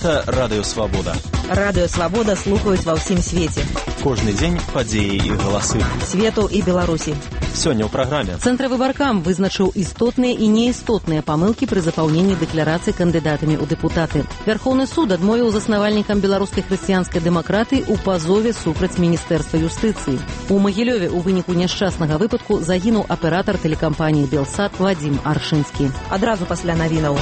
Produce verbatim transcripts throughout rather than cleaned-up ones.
Гэта Радыё Свабода. Радыё Свабода слухаюць ва ўсім свеце. Кожны дзень падзеі і галасы. Свету і Беларусі. Сёння ў праграме. Цэнтравыбаркам вызначыў істотныя і неістотныя памылкі пры запаўненні дэкларацыі кандыдатамі ў дэпутаты. Вярхоўны суд адмовіў заснавальнікам беларускай хрысціянскай дэмакратыі ў пазове супраць Міністэрства юстыцыі. У Магілёве ў выніку няшчаснага выпадку загінуў аператар тэлекампаніі «Белсат» Вадзім Аршынскі. Адразу пасля навінаў.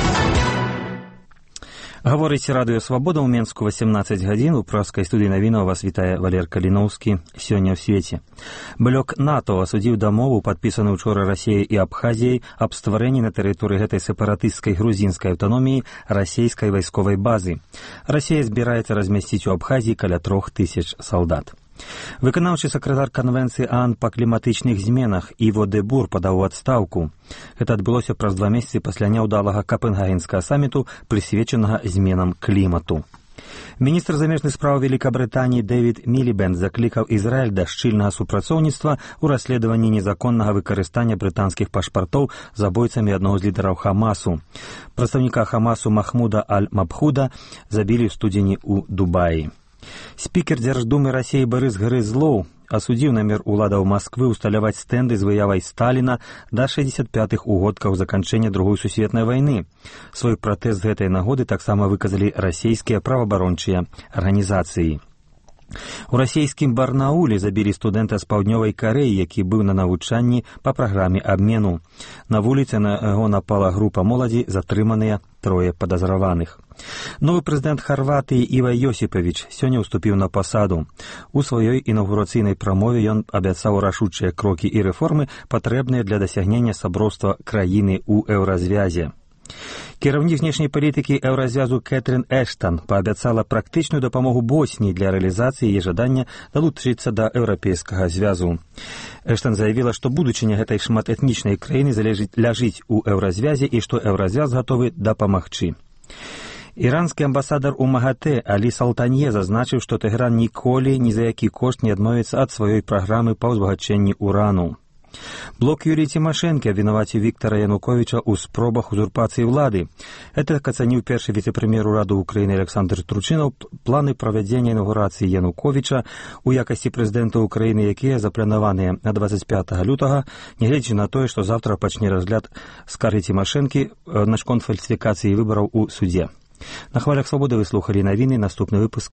Гаворыць Радыё Свабода ў Менску васемнаццаць гадзін. У праскай студыі навінаў вас вітае Валер Каліноўскі. Сёння ў свеце. Блок НАТО асудзіў дамову, падпісаную учора Расіяй і Абхазіяй, аб стварэнні на тэрыторыі гэтай сепаратысцкай грузінскай аўтаноміі расійскай вайсковай базы. Расія збіраецца размясціць у Абхазіі каля трох тысяч салдат. Выканаўчы сакратар Канвенцыі ААН па кліматычных зменах Іво де Бур падаў у адстаўку. Гэта адбылося праз два месяцы пасля няўдалага капенгагенскага саміту, прысвечанага зменам клімату. Міністр замежных спраў Великабрытаніі Дэвід Мілібэнд заклікаў Ізраіль да шчыльнага супрацоўніцтва ў расследаванні незаконнага выкарыстання брытанскіх пашпартоў забойцамі аднаго з лідараў Хамасу. Прадстаўніка Хамасу Махмуда Аль-Мабхуда забілі ў студзені ў Дубаі. Спікер Дзярждумы Расіі Барыс Грызлоў асудзіў намер уладаў Масквы ўсталяваць стэнды з выявай Сталіна да шэсцьдзесят пятых угодкаў заканчэння Другой сусветнай вайны. Свой пратэст з гэтай нагоды таксама выказалі расійскія праваабарончыя арганізацыі. У расійскім Барнауле забілі студэнта з паўднёвай Карэі, які быў на навучанні па праграме абмену. На вуліцы на яго напала група моладзі, затрыманыя трое падазраваных. Новы прэзідэнт Харватыі Іва Йосіпавіч сёння ўступіў на пасаду. У сваёй інаўгурацыйнай прамове ён абяцаў рашучыя крокі і рэформы, патрэбныя для дасягнення саброўства краіны ў еўразвязе. Кіраўнік знешняй палітыкі еўразвязу Кэтрын Эштан паабяцала практычную дапамогу Босніі для рэалізацыі яе жадання далучыцца да еўрапейскага звязу. Эштан заявіла, што будучыня гэтай шматэтнічнай краіны залежыць ляжыць у еўразвязе і што еўразвяз гатовы дапамагчы. Іранскі амбасадар у МАГАТЭ Алі Салтанье зазначыў, што Тэхран ніколі ні за які кошт не адмовіцца ад сваёй праграмы па ўзбагачэнні урану. Блок Юліі Цімашэнкі абвінаваціў Віктара Януковіча ў спробах узурпацыі ўлады. Гэта ацаніў першы віцэ-прэм'ер ураду ўкраіны Александр Турчынаў планы правядзення інаўгурацыі Януковіча у якасці прэзідэнта ўкраіны, якія запланаваныя на дваццаць пятага лютага, нягледзячы на тое, што заўтра пачне разгляд скаргі Цімашэнкі наконт фальсіфікацыі выбараў у судзе. На хвалях Свабоды вы слухалі навіны, наступны выпуск